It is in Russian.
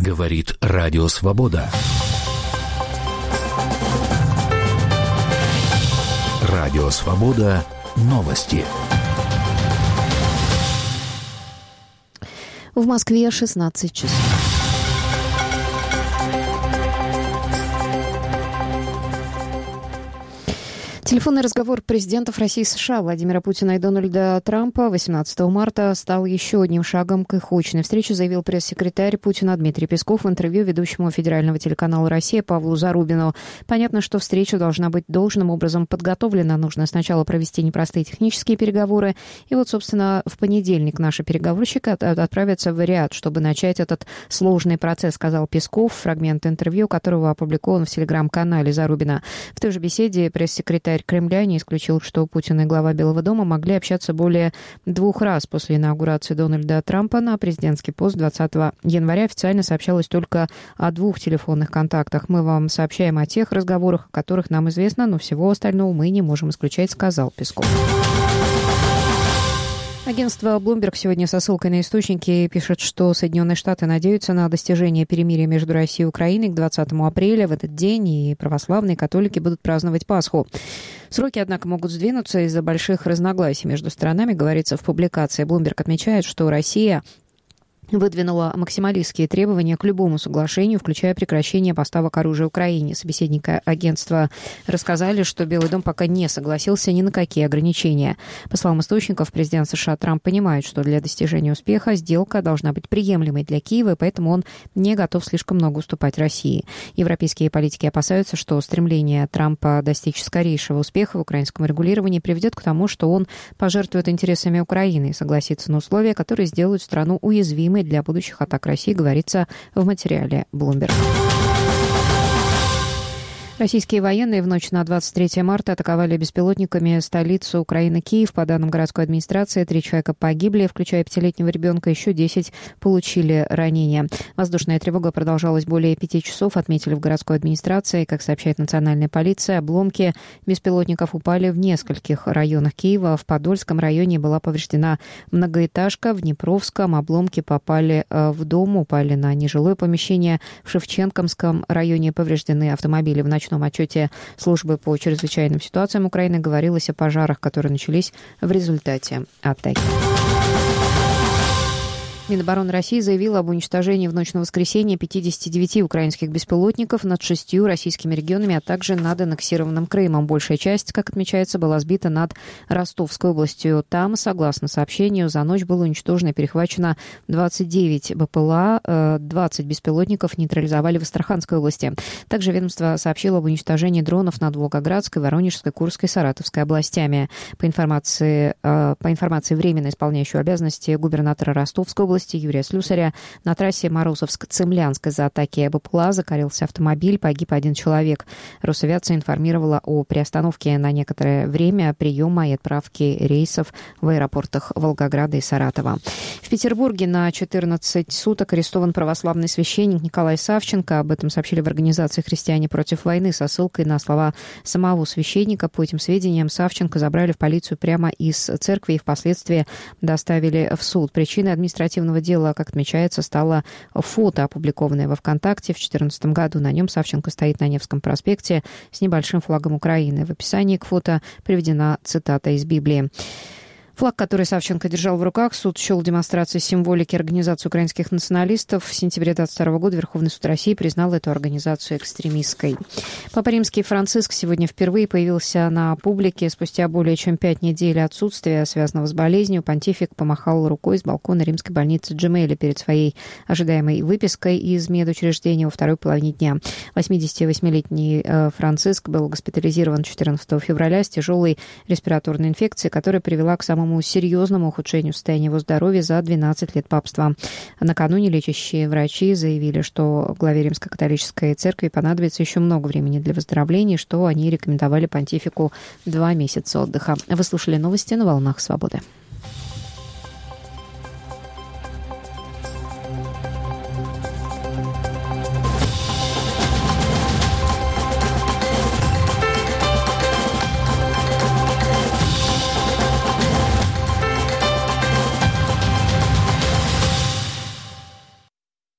Говорит Радио Свобода. Радио Свобода. Новости. В Москве 16 часов. Телефонный разговор президентов России и США Владимира Путина и Дональда Трампа 18 марта стал еще одним шагом к их очной встрече, заявил пресс-секретарь Путина Дмитрий Песков в интервью ведущему федерального телеканала «Россия» Павлу Зарубину. Понятно, что встреча должна быть должным образом подготовлена. Нужно сначала провести непростые технические переговоры. И вот, собственно, в понедельник наши переговорщики отправятся в Риад, чтобы начать этот сложный процесс, сказал Песков, фрагмент интервью которого опубликован в телеграм-канале Зарубина. В той же беседе пресс-секретарь Кремля не исключил, что Путин и глава Белого дома могли общаться более 2 раз после инаугурации Дональда Трампа на президентский пост 20 января. Официально сообщалось только о 2 телефонных контактах. Мы вам сообщаем о тех разговорах, о которых нам известно, но всего остального мы не можем исключать, сказал Песков. Агентство Bloomberg сегодня со ссылкой на источники пишет, что Соединенные Штаты надеются на достижение перемирия между Россией и Украиной к 20 апреля. В этот день и православные, и католики будут праздновать Пасху. Сроки, однако, могут сдвинуться из-за больших разногласий между сторонами, говорится в публикации. Bloomberg отмечает, что Россия выдвинула максималистские требования к любому соглашению, включая прекращение поставок оружия Украине. Собеседники агентства рассказали, что Белый дом пока не согласился ни на какие ограничения. По словам источников, президент США Трамп понимает, что для достижения успеха сделка должна быть приемлемой для Киева, и поэтому он не готов слишком много уступать России. Европейские политики опасаются, что стремление Трампа достичь скорейшего успеха в украинском регулировании приведет к тому, что он пожертвует интересами Украины и согласится на условия, которые сделают страну уязвимой для будущих атак России, говорится в материале Bloomberg. Российские военные в ночь на 23 марта атаковали беспилотниками столицу Украины Киев. По данным городской администрации, 3 человека погибли, включая 5-летнего ребенка, еще 10 получили ранения. Воздушная тревога продолжалась более 5 часов, отметили в городской администрации. Как сообщает национальная полиция, обломки беспилотников упали в нескольких районах Киева. В Подольском районе была повреждена многоэтажка, в Днепровском обломки попали в дом, упали на нежилое помещение. В Шевченкомском районе повреждены автомобили. В ночном отчете службы по чрезвычайным ситуациям Украины говорилось о пожарах, которые начались в результате атаки. Минобороны России заявила об уничтожении в ночь на воскресенье 59 украинских беспилотников над 6 российскими регионами, а также над аннексированным Крымом. Большая часть, как отмечается, была сбита над Ростовской областью. Там, согласно сообщению, за ночь было уничтожено и перехвачено 29 БПЛА, 20 беспилотников нейтрализовали в Астраханской области. Также ведомство сообщило об уничтожении дронов над Волгоградской, Воронежской, Курской, Саратовской областями. По информации временно исполняющего обязанности губернатора Ростовской области Юрия Слюсаря, на трассе Морозовск-Цемлянск из-за атаки БПЛА загорелся автомобиль, погиб 1 человек. Росавиация информировала о приостановке на некоторое время приема и отправки рейсов в аэропортах Волгограда и Саратова. В Петербурге на 14 суток арестован православный священник Николай Савченко. Об этом сообщили в организации «Христиане против войны» со ссылкой на слова самого священника. По этим сведениям, Савченко забрали в полицию прямо из церкви и впоследствии доставили в суд. Причиной административного дела, как отмечается, стало фото, опубликованное во ВКонтакте в 2014 году. На нем Савченко стоит на Невском проспекте с небольшим флагом Украины. В описании к фото приведена цитата из Библии. Флаг, который Савченко держал в руках, суд счел демонстрацией символики организации украинских националистов. В сентябре 2022 года Верховный суд России признал эту организацию экстремистской. Папа Римский Франциск сегодня впервые появился на публике. Спустя более чем 5 недель отсутствия, связанного с болезнью, понтифик помахал рукой с балкона римской больницы Джемели перед своей ожидаемой выпиской из медучреждения во второй половине дня. 88-летний Франциск был госпитализирован 14 февраля с тяжелой респираторной инфекцией, которая привела к самому серьезному ухудшению состояния его здоровья за 12 лет папства. Накануне лечащие врачи заявили, что главе Римско-католической церкви понадобится еще много времени для выздоровления, что они рекомендовали понтифику 2 месяца отдыха. Вы слушали новости на «Волнах Свободы».